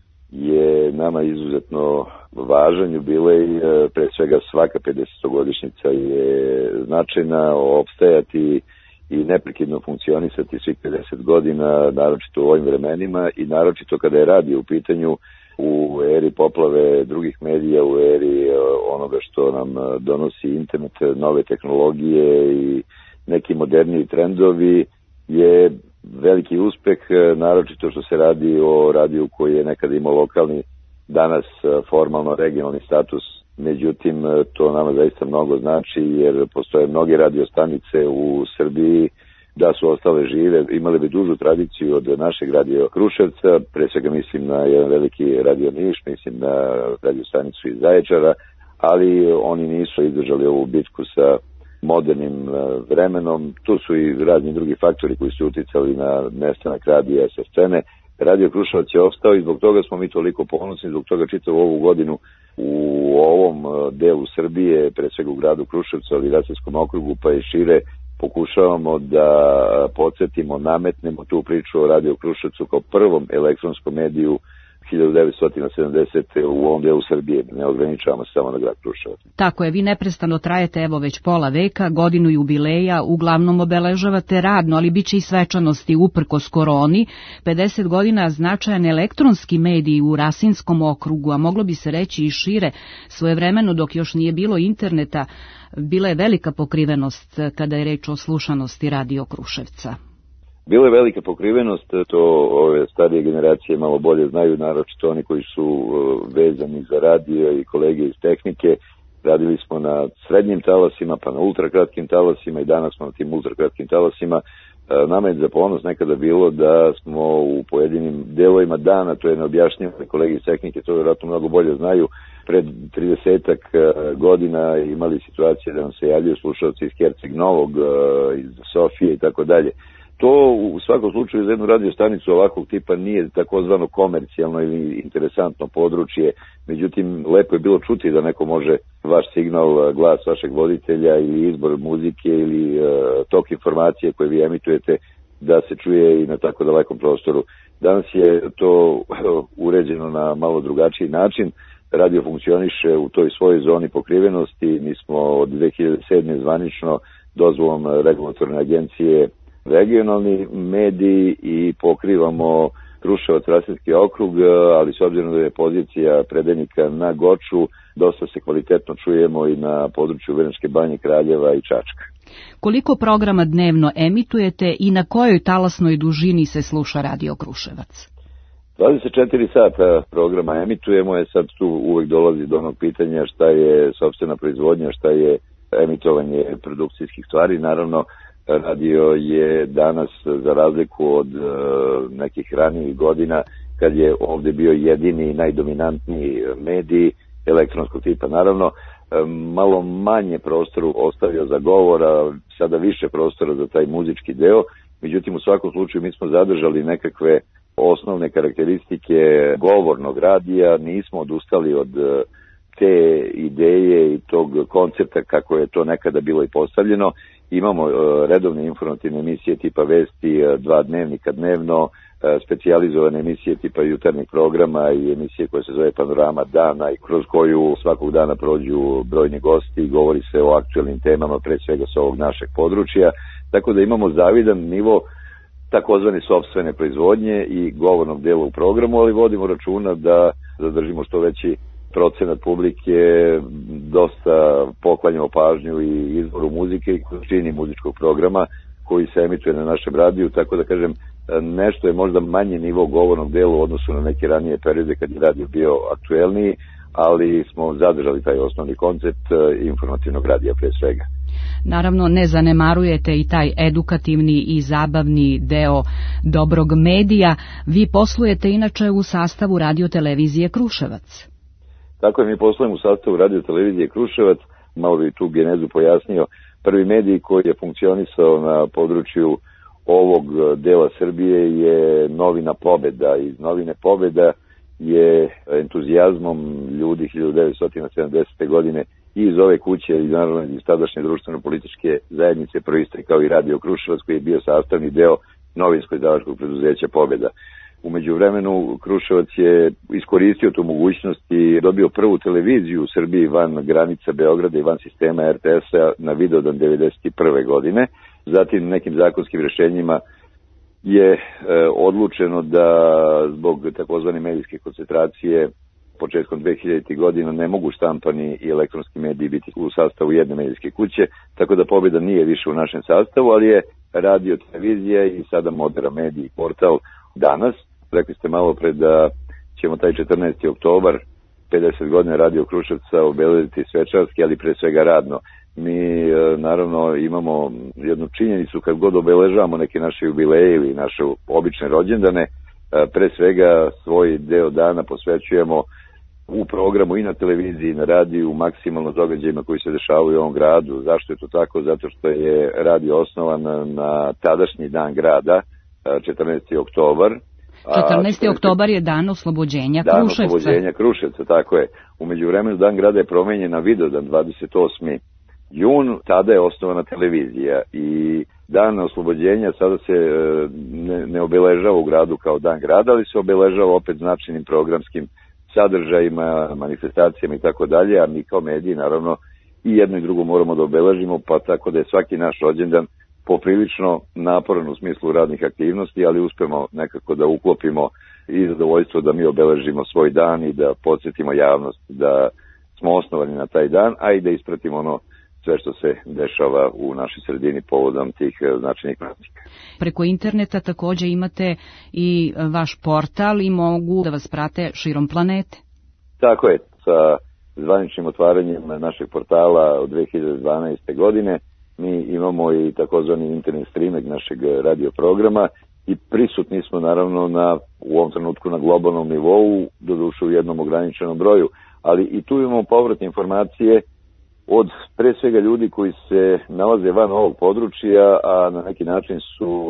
je nama izuzetno važan jubilej, pre svega svaka 50-godišnjica je značajna, opstajati i neprekidno funkcionisati svih 50 godina, naročito u ovim vremenima i naročito kada je radio u pitanju u eri poplave drugih medija, u eri onoga što nam donosi internet, nove tehnologije i neki moderniji trendovi, je veliki uspeh, naročito što se radi o radiju koji je nekada imao lokalni, danas formalno regionalni status. Međutim, to nama zaista mnogo znači jer postoje mnoge radiostanice u Srbiji da su ostale žive, imali bi dužu tradiciju od našeg Radio Kruševca, pre svega mislim na jedan veliki Radio Niš, mislim na radiostanicu iz Zaječara, ali oni nisu izdržali ovu bitku sa modernim vremenom. Tu su i razni drugi faktori koji su uticali na nestanak radija sa scene. Radio Kruševac je opstao i zbog toga smo mi toliko ponosni, zbog toga čitavu ovu godinu u ovom delu Srbije, pre svega u gradu Kruševcu, ali i Rasarskom okrugu pa i šire, pokušavamo da podsjetimo, nametnemo tu priču o Radio Kruševcu kao prvom elektronskom mediju 1970. u ovom delu Srbije, ne ograničavamo se samo na grad Kruševac. Tako je, vi neprestano trajete evo već pola veka, godinu jubileja, uglavnom obeležavate radno, ali bit će i svečanosti uprkos koroni. 50 godina značajan elektronski medij u Rasinskom okrugu, a moglo bi se reći i šire. Svojevremeno dok još nije bilo interneta, bila je velika pokrivenost kada je reč o slušanosti Radio Kruševca. Bila je velika pokrivenost, to ove starije generacije malo bolje znaju, naročito oni koji su vezani za radio i kolege iz tehnike. Radili smo na srednjim talasima, pa na ultrakratkim talasima i danas smo na tim ultrakratkim talasima. Nama je za ponos nekada bilo da smo u pojedinim delovima dana, to je neobjašnjivo, kolege iz tehnike to vjerojatno mnogo bolje znaju, pred 30-ak godina imali situacije da nam se javljaju slušalci iz Herceg Novog, iz Sofije i tako dalje. To u svakom slučaju za jednu radiostanicu ovakvog tipa nije takozvano komercijalno ili interesantno područje, međutim lepo je bilo čuti da neko može vaš signal, glas vašeg voditelja ili izbor muzike ili tok informacije koje vi emitujete da se čuje i na tako dalekom prostoru. Danas je to uređeno na malo drugačiji način, radio funkcioniše u toj svojoj zoni pokrivenosti, mi smo od 2007. zvanično dozvolom regulatorne agencije regionalni mediji i pokrivamo Kruševac, Rasinski okrug, ali s obzirom da je pozicija predajnika na Goču, dosta se kvalitetno čujemo i na području Vrnjačke Banje, Kraljeva i Čačka. Koliko programa dnevno emitujete i na kojoj talasnoj dužini se sluša Radio Kruševac? 24 sata programa emitujemo, sad tu uvek dolazi do onog pitanja šta je sopstvena proizvodnja, šta je emitovanje produkcijskih stvari. Naravno, radio je danas, za razliku od nekih ranijih godina, kad je ovde bio jedini i najdominantniji medij elektronskog tipa. Naravno, malo manje prostoru ostavio za govora, sada više prostora za taj muzički deo, međutim u svakom slučaju mi smo zadržali nekakve osnovne karakteristike govornog radija, nismo odustali od te ideje i tog koncepta kako je to nekada bilo i postavljeno. Imamo redovne informativne emisije tipa Vesti, 2 dnevnika dnevno, specijalizovane emisije tipa jutarnjeg programa i emisije koja se zove Panorama dana i kroz koju svakog dana prođu brojni gosti i govori se o aktuelnim temama, pre svega sa ovog našeg područja. Tako da imamo zavidan nivo takozvane sopstvene proizvodnje i govornog dela u programu, ali vodimo računa da zadržimo što veći procenat publike, dosta poklanjamo pažnju i izboru muzike i količini muzičkog programa koji se emituje na našem radiju, tako da kažem, nešto je možda manji nivo govornog dela u odnosu na neke ranije periode kad je radio bio aktuelniji, ali smo zadržali taj osnovni koncept informativnog radija pre svega. Naravno, ne zanemarujete i taj edukativni i zabavni deo dobrog medija. Vi poslujete inače u sastavu Radio-televizije Kruševac. Tako je, mi poslujemo u sastavu Radio-televizije Kruševac. Malo bi tu genezu pojasnio. Prvi medij koji je funkcionisao na području ovog dela Srbije je novina Pobeda. Iz novine Pobeda je entuzijazmom ljudi 1970. godine i iz ove kuće i naravno iz tadašnje društveno-političke zajednice proistekao i Radio Kruševac koji je bio sastavni deo novinsko-izdavačkog preduzeća Pobeda. U međuvremenu Kruševac je iskoristio tu mogućnost i dobio prvu televiziju u Srbiji van granica Beograda i van sistema RTS-a na Vidovdan 1991. godine. Zatim nekim zakonskim rešenjima je odlučeno da zbog takozvane medijske koncentracije početkom 2000. godina ne mogu štampani i elektronski mediji biti u sastavu jedne medijske kuće, tako da Pobeda nije više u našem sastavu, ali je radio, televizija i sada Modera mediji portal danas. Rekli ste malo pre da ćemo taj 14. oktobar 50 godina Radio Kruševca obeležiti svečarski, ali pre svega radno. Mi naravno imamo jednu činjenicu kad god obeležavamo neke naše jubileje ili naše obične rođendane, pre svega svoj deo dana posvećujemo u programu i na televiziji i na radiju maksimalno događajima koji se dešavaju u ovom gradu. Zašto je to tako? Zato što je radio osnovan na tadašnji dan grada, 14. oktobar. 14. oktobar je dan oslobođenja Kruševca. Dan oslobođenja Kruševca, tako je. U međuvremenu dan grada je promenjen na Vidovdan, 28. jun, tada je osnovana televizija i dan oslobođenja sada se ne obeležava u gradu kao dan grada, ali se obeležava opet značajnim programskim sadržajima, manifestacijama i tako dalje, a mi kao mediji naravno i jedno i drugo moramo da obeležimo, pa tako da je svaki naš rođendan poprilično naporan u smislu radnih aktivnosti, ali uspemo nekako da uklopimo i zadovoljstvo da mi obeležimo svoj dan i da podsjetimo javnost da smo osnovani na taj dan, a i da ispratimo ono sve što se dešava u našoj sredini povodom tih značajnih praznika. Preko interneta takođe imate i vaš portal i mogu da vas prate širom planete. Tako je, sa zvaničnim otvaranjem našeg portala od 2012. godine mi imamo i takozvani internet streaming našeg radio programa i prisutni smo naravno u ovom trenutku na globalnom nivou, doduše u jednom ograničenom broju, ali i tu imamo povratne informacije od pre svega ljudi koji se nalaze van ovog područja, a na neki način su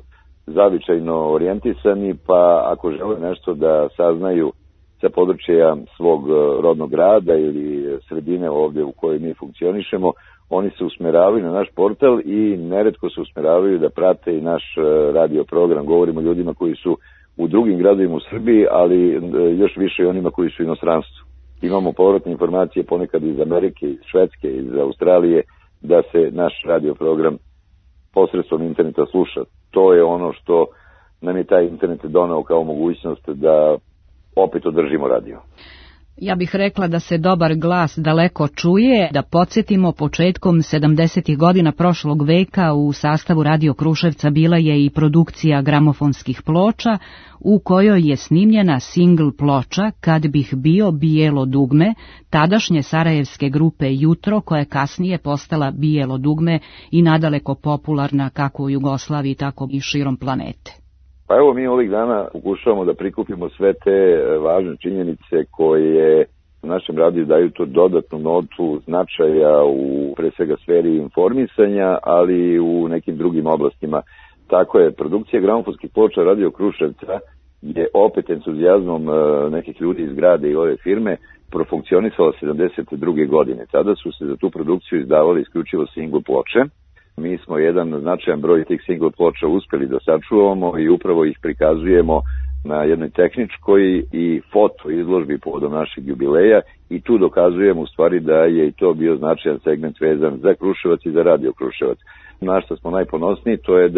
zavičajno orijentisani, pa ako žele nešto da saznaju sa područja svog rodnog grada ili sredine ovdje u kojoj mi funkcionišemo, oni se usmeravaju na naš portal i neretko se usmeravaju da prate i naš radio program. Govorimo o ljudima koji su u drugim gradovima u Srbiji, ali još više i onima koji su u inostranstvu. Imamo povratne informacije ponekad iz Amerike, iz Švedske, iz Australije, da se naš radio program posredstvom interneta sluša. To je ono što nam je taj internet donao kao mogućnost da opet održimo radio. Ja bih rekla da se dobar glas daleko čuje, da podsjetimo početkom 70. godina prošlog veka u sastavu Radio Kruševca bila je i produkcija gramofonskih ploča u kojoj je snimljena singl ploča Kad bih bio bijelo dugme, tadašnje sarajevske grupe Jutro, koja je kasnije postala bijelo dugme i nadaleko popularna kako u Jugoslaviji, tako i širom planete. Pa evo mi ovih dana pokušavamo da prikupimo sve te važne činjenice koje našem radiju daju to dodatnu notu značaja u pre svega sferi informisanja, ali i u nekim drugim oblastima. Tako je, produkcija gramofonskih ploča Radio Kruševca je opet entuzijazmom nekih ljudi iz grada i ove firme profunkcionisala 72. godine. Tada su se za tu produkciju izdavali isključivo single ploče. Mi smo jedan značajan broj tih single ploča uspeli da sačuvamo i upravo ih prikazujemo na jednoj tehničkoj i foto izložbi povodom našeg jubileja i tu dokazujemo u stvari da je i to bio značajan segment vezan za Kruševac i za Radio Kruševac. Na što smo najponosniji to je da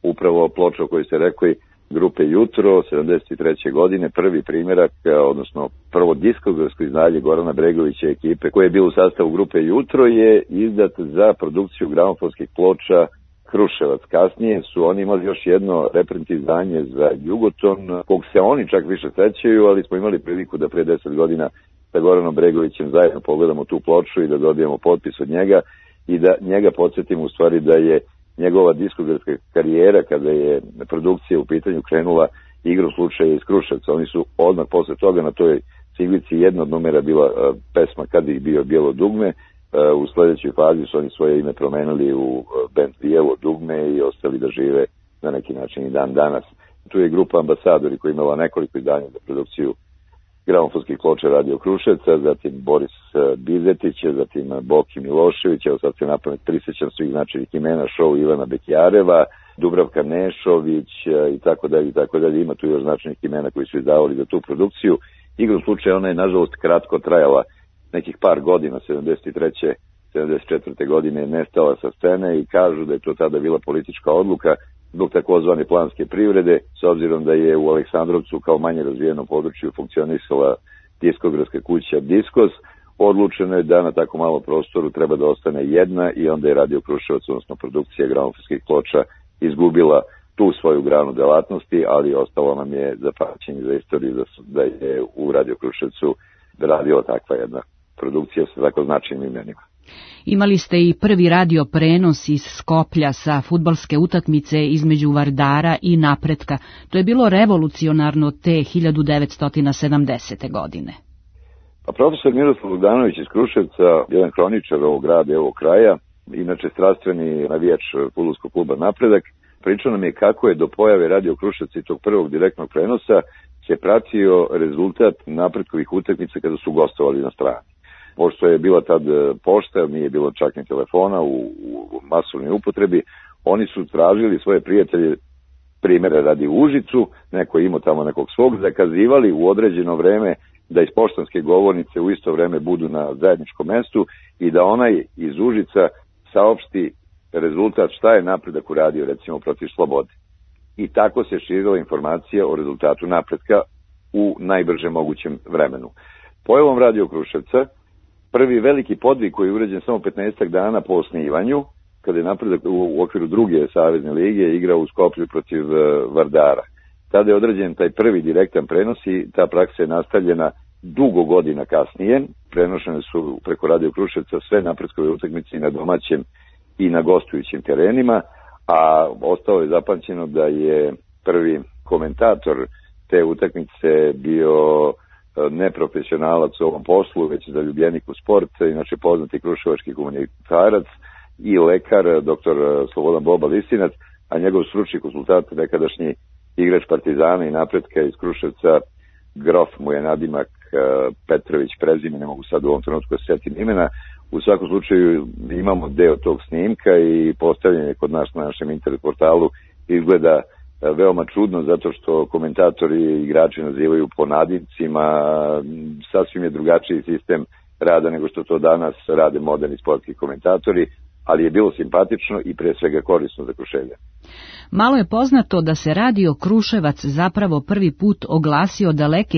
upravo ploča o kojoj ste rekli, grupe Jutro, 73. godine, prvi primjerak, odnosno prvo diskografsko izdanje Gorana Bregovića ekipe, koje je bilo u sastavu grupe Jutro, je izdat za produkciju gramofonskih ploča Kruševac. Kasnije su oni imali još jedno reprint izdanje za Jugoton, kog se oni čak više sećaju, ali smo imali priliku da pre 10 godina sa Goranom Bregovićem zajedno pogledamo tu ploču i da dobijemo potpis od njega i da njega podsjetimo u stvari da je njegova diskografska karijera, kada je produkcija u pitanju, krenula igrom slučaja iz Kruševca. Oni su odmah posle toga na toj ciglici jedna od numera bila pesma Kad ih bio bijelo dugme. U sledećoj fazi su oni svoje ime promenili u band Bijelo dugme i ostali da žive na neki način i dan danas. Tu je grupa Ambasadori koja imala nekoliko izdanja za produkciju gramofonskih ploča Radio Kruševca, zatim Boris Bizetića, zatim Boki Milošević, evo sad se napamet prisjećam svih značajnih imena, show Ivana Bekjareva, Dubravka Nešović i tako dalje, ima tu još značajnih imena koji su izdavali za tu produkciju. Igrom slučaja ona je nažalost kratko trajala, nekih par godina, 73. 74. godine je nestala sa scene i kažu da je to tada bila politička odluka zbog takozvane planske privrede, s obzirom da je u Aleksandrovcu kao manje razvijenom području funkcionisala diskografska kuća Diskos. Odlučeno je da na tako malo prostoru treba da ostane jedna i onda je Radio Kruševac, odnosno produkcija gramofonskih ploča, izgubila tu svoju granu delatnosti, ali ostalo nam je za pamćenje, za istoriju da je u Radio Kruševcu radila takva jedna produkcija sa tako značajnim imenima. Imali ste i prvi radio prenos iz Skoplja sa fudbalske utakmice između Vardara i Napretka. To je bilo revolucionarno te 1970. godine. Pa profesor Miroslav Bogdanović iz Kruševca, jedan hroničar ovog grada i ovog kraja, inače strastveni navijač fudbalskog kluba Napredak, pričao nam je kako je do pojave Radio Kruševca i tog prvog direktnog prenosa se pratio rezultat Napretkovih utakmica kada su gostovali na strani. Pošto je bila tad pošta, nije bilo čak ni telefona u masovnoj upotrebi, oni su tražili svoje prijatelje, primjera radi u Užicu, neko je imao tamo nekog svog, zakazivali u određeno vreme da iz poštanske govornice u isto vreme budu na zajedničkom mestu i da onaj iz Užica saopšti rezultat šta je Napredak uradio recimo protiv Slobode. I tako se širila informacija o rezultatu Napretka u najbržem mogućem vremenu. Pojavom Radio Kruševca, prvi veliki podvig koji je urađen samo 15 dana po osnivanju, kada je Napredak u okviru druge savezne lige igrao u Skoplju protiv Vardara. Tada je određen taj prvi direktan prenos i ta praksa je nastavljena dugo godina kasnije. Prenošene su preko Radio Kruševca sve Napredkove utakmice i na domaćem i na gostujućim terenima, a ostalo je zapamćeno da je prvi komentator te utakmice bio neprofesionalac u ovom poslu, već zaljubljenik u sport, inače poznati kruševački humanitarac i lekar, doktor Slobodan Boba Listinac, a njegov stručni konsultant, nekadašnji igrač Partizana i Napretka iz Kruševca, Grof mu je nadimak, Petrović prezime, ne mogu sad u ovom trenutku da setim imena. U svakom slučaju imamo deo tog snimka i postavljanje kod nas na našem internet portalu izgleda veoma čudno zato što komentatori i igrači nazivaju po nadimcima, sasvim je drugačiji sistem rada nego što to danas rade moderni sportski komentatori, ali je bilo simpatično i pre svega korisno za Kruševlja. Malo je poznato da se Radio Kruševac zapravo prvi put oglasio daleke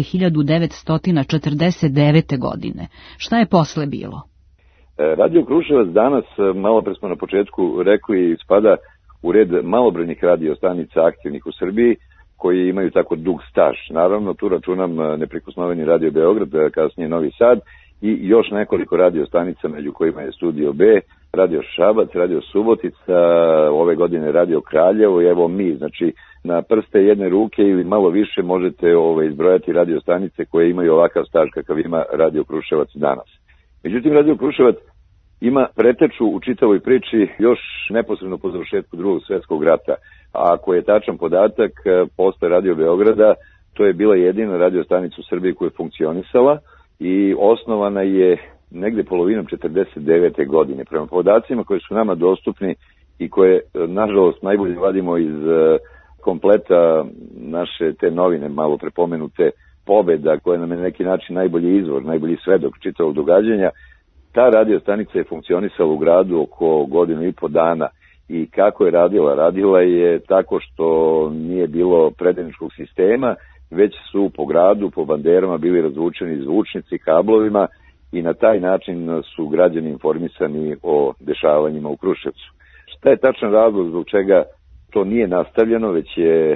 1949. godine. Šta je posle bilo? Radio Kruševac danas, malo pre smo na početku rekli, spada u red malobrojnih radio stanica aktivnih u Srbiji, koji imaju tako dug staž. Naravno, tu računam neprikosnoveni Radio Beograd, kasnije Novi Sad, i još nekoliko radio stanica, među kojima je Studio B, Radio Šabac, Radio Subotica, ove godine Radio Kraljevo i evo mi, znači na prste jedne ruke ili malo više možete izbrojati radio stanice koje imaju ovakav staž kakav ima Radio Kruševac danas. Međutim, Radio Kruševac ima preteču u čitavoj priči još neposredno po završetku Drugog svjetskog rata. A ako je tačan podatak, posle Radio Beograda, to je bila jedina radio stanica u Srbiji koja je funkcionisala i osnovana je negde polovinom 49. godine. Prema podacima koji su nama dostupni i koje, nažalost, najbolje vadimo iz kompleta naše te novine, malo prepomenute Pobeda, koja nam je na neki način najbolji izvor, najbolji svedok čitavog događanja, ta radio stanica je funkcionisala u gradu oko godinu i po dana I kako je radila? Radila je tako što nije bilo predajničkog sistema, već su po gradu, po banderama bili razvučeni zvučnici kablovima i na taj način su građani informisani o dešavanjima u Kruševcu. Šta je tačan razlog zbog čega to nije nastavljeno, već je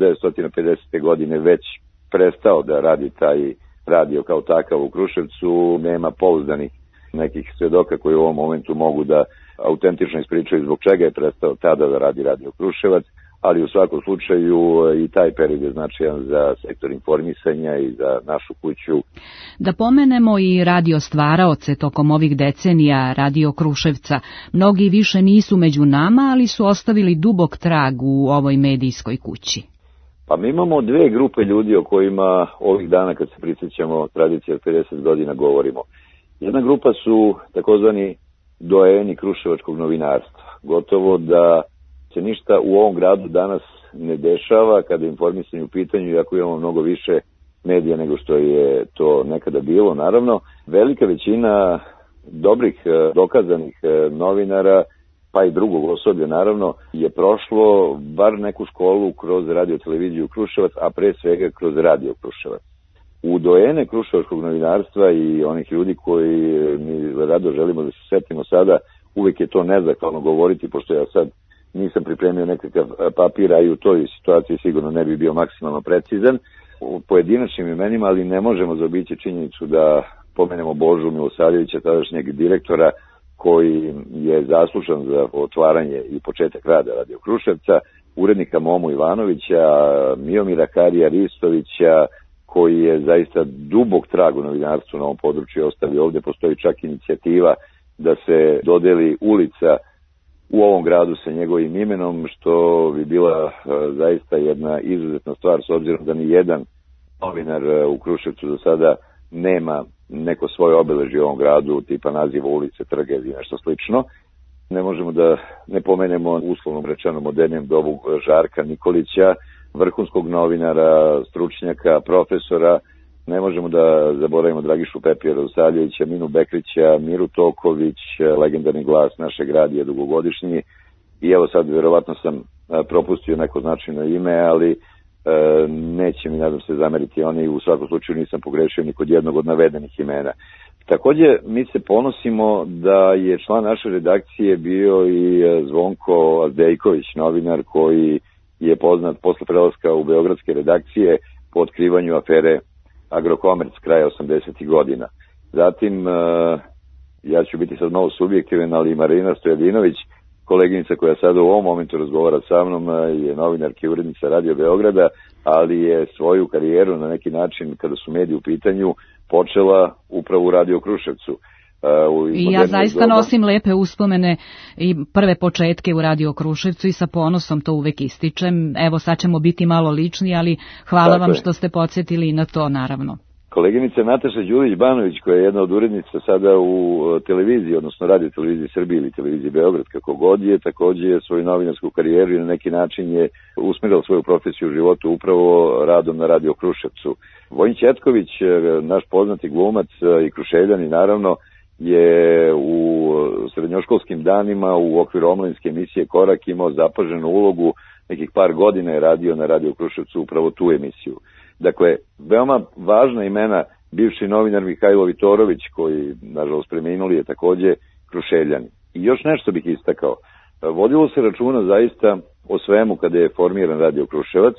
1950. godine već prestao da radi taj radio kao takav u Kruševcu, nema pouzdanih nekih svedoka koji u ovom momentu mogu da autentično ispričaju zbog čega je prestao tada da radi Radio Kruševac, ali u svakom slučaju i taj period je značajan za sektor informisanja i za našu kuću. Da pomenemo i radio stvaraoce tokom ovih decenija Radio Kruševca. Mnogi više nisu među nama, ali su ostavili dubok trag u ovoj medijskoj kući. Pa mi imamo dve grupe ljudi o kojima ovih dana kad se prisjećamo tradicije od 50 godina govorimo. Jedna grupa su takozvani doajeni kruševačkog novinarstva. Gotovo da se ništa u ovom gradu danas ne dešava kada je informisanje u pitanju, iako imamo mnogo više medija nego što je to nekada bilo. Naravno, velika većina dobrih, dokazanih novinara, pa i drugog osoblja naravno, je prošlo bar neku školu kroz radio televiziju Kruševac, a pre svega kroz Radio Kruševac. U doajene kruševačkog novinarstva i onih ljudi koji mi rado želimo da se setimo sada, uvek je to nezahvalno govoriti, pošto ja sad nisam pripremio nekakav papir, a i u toj situaciji sigurno ne bi bio maksimalno precizan u pojedinačnim imenima, ali ne možemo zaobići činjenicu da pomenemo Božu Milosavljevića, tadašnjeg direktora, koji je zaslužan za otvaranje i početak rada Radio Kruševca, urednika Momu Ivanovića, Miomira Karija Ristovića, koji je zaista dubok trag u novinarstvu na ovom području ostavio. Ovde postoji čak inicijativa da se dodeli ulica u ovom gradu sa njegovim imenom, što bi bila zaista jedna izuzetna stvar, s obzirom da ni jedan novinar u Kruševcu do sada nema neko svoje obeležje u ovom gradu, tipa naziva ulice, trga ili nešto slično. Ne možemo da ne pomenemo uslovno rečeno modernijem dobu Žarka Nikolića, vrhunskog novinara, stručnjaka, profesora. Ne možemo da zaboravimo Dragišu Pepija Radosavljevića, Minu Bekrića, Miru Toković, legendarni glas našeg radija dugogodišnji. I evo sad, verovatno sam propustio neko značajno ime, ali neće mi, nadam se, zameriti oni. U svakom slučaju nisam pogrešio ni kod jednog od navedenih imena. Takođe, mi se ponosimo da je član naše redakcije bio i Zvonko Azdejković, novinar koji je poznat posle prelaska u beogradske redakcije po otkrivanju afere Agrokomerc kraja 80. godina. Zatim, ja ću biti sad malo subjektivan, ali Marina Stojadinović, koleginica koja sada u ovom momentu razgovara sa mnom, je novinarka i urednica Radio Beograda, ali je svoju karijeru na neki način, kada su mediji u pitanju, počela upravo u Radio Kruševcu. I ja zaista nosim lepe uspomene i prve početke u Radio Kruševcu i sa ponosom to uvek ističem. Evo sad ćemo biti malo lični, ali hvala vam što ste podsjetili na to, naravno. Koleginica Nataša Đurić-Banović, koja je jedna od urednica sada u televiziji, odnosno Radio televiziji Srbije ili televiziji Beograd, kako god je, takođe svoju novinarsku karijeru i na neki način je usmerila svoju profesiju u životu upravo radom na Radio Kruševcu. Vojin Ćetković, naš poznati glumac i Kruševljanin, naravno, je u srednjoškolskim danima u okviru omladinske emisije Korak imao zapaženu ulogu, nekih par godina je radio na Radio Kruševcu upravo tu emisiju. Dakle, veoma važna imena, bivši novinar Mihajlo Vitorović, koji, nažalost, preminuli, je takođe Kruševljanin. I još nešto bih istakao. Vodilo se računa zaista o svemu kada je formiran Radio Kruševac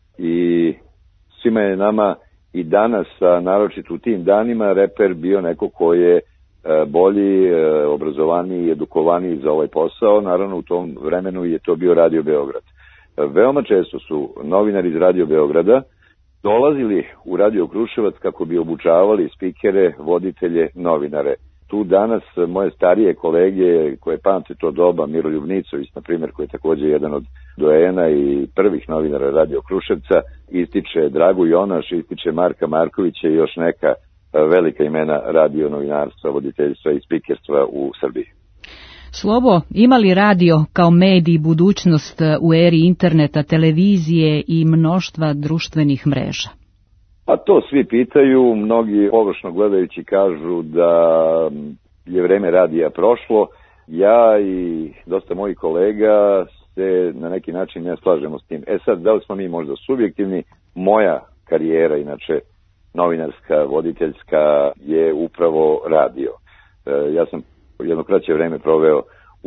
i svima je nama i danas, a naročito u tim danima, reper bio neko ko je bolji, obrazovaniji i edukovaniji za ovaj posao. Naravno, u tom vremenu je to bio Radio Beograd. Veoma često su novinari iz Radio Beograda dolazili u Radio Kruševac kako bi obučavali spikere, voditelje, novinare. Tu danas moje starije kolege koje pamte to doba, Miroljub Nicović, na primjer, koji je također jedan od doajena i prvih novinara Radio Kruševca, ističe Dragu Jonaš, ističe Marka Markovića i još neka velika imena radio novinarstva, voditeljstva i spikerstva u Srbiji. Slobo, ima li radio kao medij budućnost u eri interneta, televizije i mnoštva društvenih mreža? Pa to svi pitaju, mnogi površno gledajući kažu da je vreme radija prošlo, Ja i dosta mojih kolega se na neki način ne slažemo s tim. Sad, da li smo mi možda subjektivni? Moja karijera, inače novinarska, voditeljska, je upravo radio. Ja sam jedno kraće vreme proveo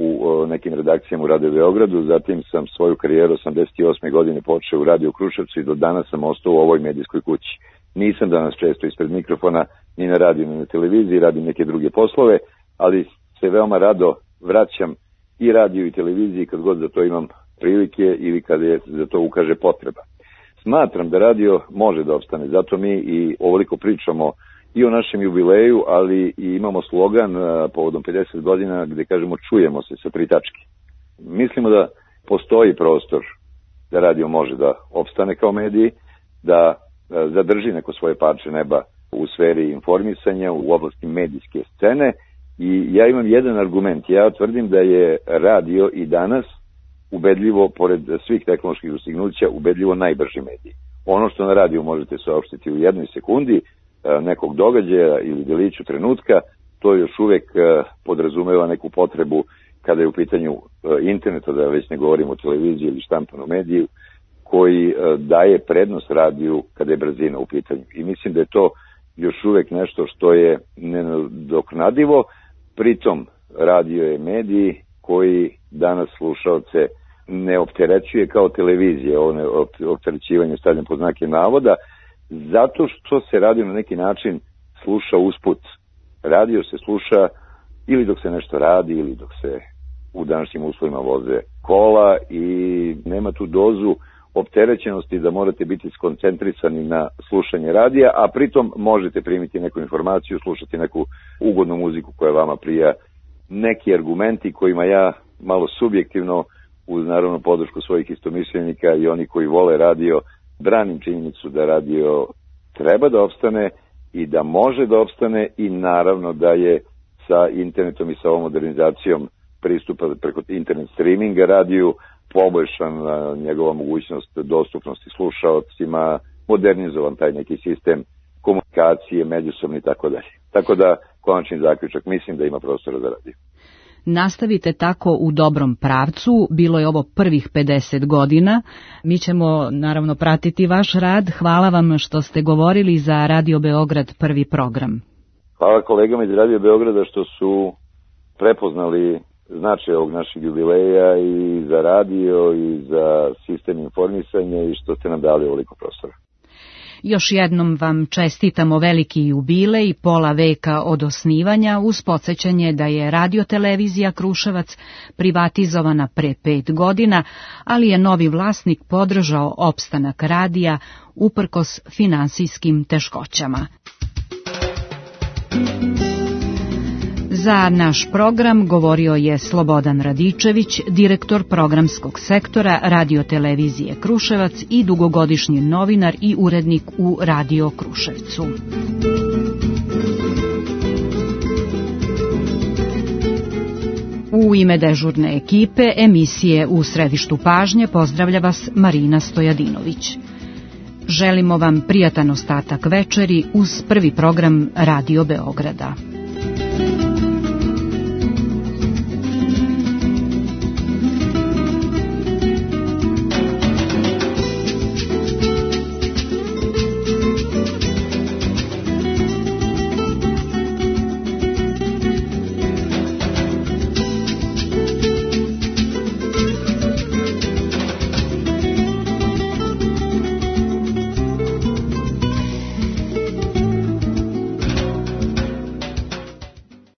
u nekim redakcijama u Radio Beogradu, zatim sam svoju karijeru 88. godine počeo u Radio Kruševcu i do danas sam ostao u ovoj medijskoj kući. Nisam danas često ispred mikrofona, ni na radiju, ni na televiziji, radim neke druge poslove, ali se veoma rado vraćam i radiju i televiziji kad god za to imam prilike ili kad je za to ukaže potreba. Smatram da radio može da opstane, zato mi i ovoliko pričamo i o našem jubileju, ali i imamo slogan povodom 50 godina gde kažemo čujemo se sa 3 tačke. Mislimo da postoji prostor da radio može da opstane kao mediji, da zadrži neko svoje parče neba u sferi informisanja, u oblasti medijske scene i ja imam jedan argument. Ja tvrdim da je radio i danas ubedljivo, pored svih tehnoloških dostignuća, ubedljivo najbrži medij. Ono što na radiju možete saopštiti u 1 sekundi nekog događaja ili deliću trenutka, to još uvek podrazumeva neku potrebu kada je u pitanju interneta, da već ne govorimo o televiziji ili štampanom mediju, koji daje prednost radiju kada je brzina u pitanju. I mislim da je to još uvek nešto što je nenadoknadivo. Pritom radio je medij koji danas slušaoce ne opterećuje kao televizija, ovo opterećivanje stavljam pod znake navoda, zato što se radio na neki način sluša usput. Radio se sluša ili dok se nešto radi, ili dok se u današnjim uslovima voze kola i nema tu dozu opterećenosti da morate biti skoncentrisani na slušanje radija, a pritom možete primiti neku informaciju, slušati neku ugodnu muziku koja vama prija, neki argumenti kojima ja malo subjektivno, uz naravno podršku svojih istomišljenika i oni koji vole radio, branim činjenicu da radio treba da opstane i da može da opstane i naravno da je sa internetom i sa ovom modernizacijom pristupa preko internet streaminga radiju poboljšan njegova mogućnost dostupnosti slušaocima, modernizovan taj neki sistem komunikacije, međusobni i tako dalje. Tako da, konačni zaključak, mislim da ima prostora za radio. Nastavite tako u dobrom pravcu, bilo je ovo prvih 50 godina. Mi ćemo naravno pratiti vaš rad. Hvala vam što ste govorili za Radio Beograd prvi program. Hvala kolegama iz Radio Beograda što su prepoznali značaj ovog našeg jubileja i za radio i za sistem informisanja i što ste nam dali ovoliko prostora. Još jednom vam čestitamo veliki jubilej, pola veka od osnivanja, uz podsjećanje da je radiotelevizija Kruševac privatizovana pre 5 godina, ali je novi vlasnik podržao opstanak radija uprkos finansijskim teškoćama. Za naš program govorio je Slobodan Radičević, direktor programskog sektora radiotelevizije Kruševac i dugogodišnji novinar i urednik u Radio Kruševcu. U ime dežurne ekipe emisije U središtu pažnje pozdravlja vas Marina Stojadinović. Želimo vam prijatan ostatak večeri uz prvi program Radio Beograda.